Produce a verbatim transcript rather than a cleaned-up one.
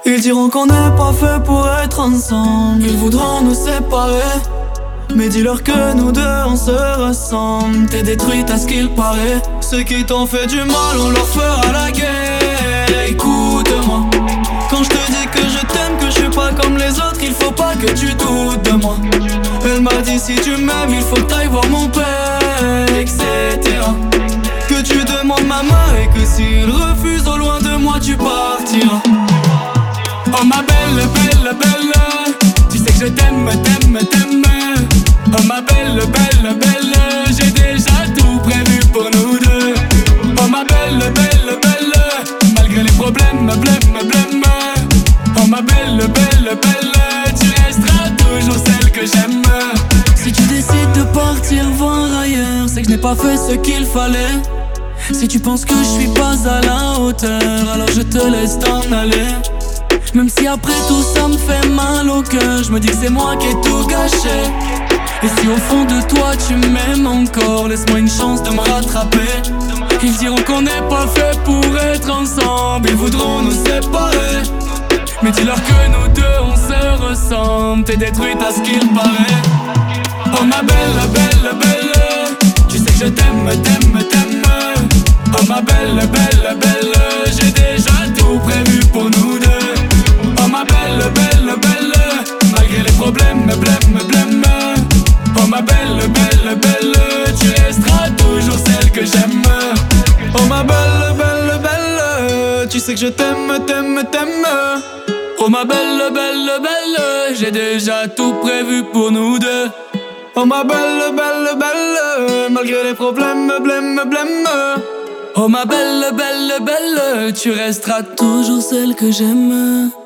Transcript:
Ils diront qu'on n'est pas fait pour être ensemble. Ils voudront nous séparer, mais dis-leur que nous deux on se ressemble. T'es détruite à ce qu'il paraît. Ceux qui t'ont fait du mal, on leur fera la guerre. Écoute-moi, quand je te dis que je t'aime, que je suis pas comme les autres, il faut pas que tu doutes de moi. Elle m'a dit si tu m'aimes, il faut que t'ailles voir mon père, et cetera. Que tu demandes ma main et que s'il refuse au loin de moi, tu partiras. Oh ma belle, belle, belle, tu sais que je t'aime, t'aime, t'aime. Oh ma belle, belle, belle, j'ai déjà tout prévu pour nous deux. Oh ma belle, belle, belle, malgré les problèmes, blême, blême. Oh ma belle, belle, belle, tu resteras toujours celle que j'aime. Si tu décides de partir voir ailleurs, c'est que je n'ai pas fait ce qu'il fallait. Si tu penses que je suis pas à la hauteur, alors je te laisse t'en aller. Même si après tout ça me fait mal au cœur, je me dis que c'est moi qui ai tout gâché. Et si au fond de toi tu m'aimes encore, laisse-moi une chance de me rattraper. Ils diront qu'on n'est pas fait pour être ensemble, ils voudront nous séparer, mais dis-leur que nous deux on se ressemble. T'es détruite à ce qu'il paraît. Oh ma belle, belle, belle, tu sais que je t'aime, t'aime, t'aime. Oh ma belle, belle, belle, j'ai déjà tout prévu pour nous deux. Oh ma belle, belle, belle, malgré les problèmes, blême, blême. Oh ma belle, belle, belle, tu resteras toujours celle que j'aime. Oh ma belle, belle, belle, tu sais que je t'aime, t'aime, t'aime. Oh ma belle, belle, belle, j'ai déjà tout prévu pour nous deux. Oh ma belle, belle, belle, malgré les problèmes, blême, blême. Oh ma belle, belle, belle, tu resteras toujours celle que j'aime.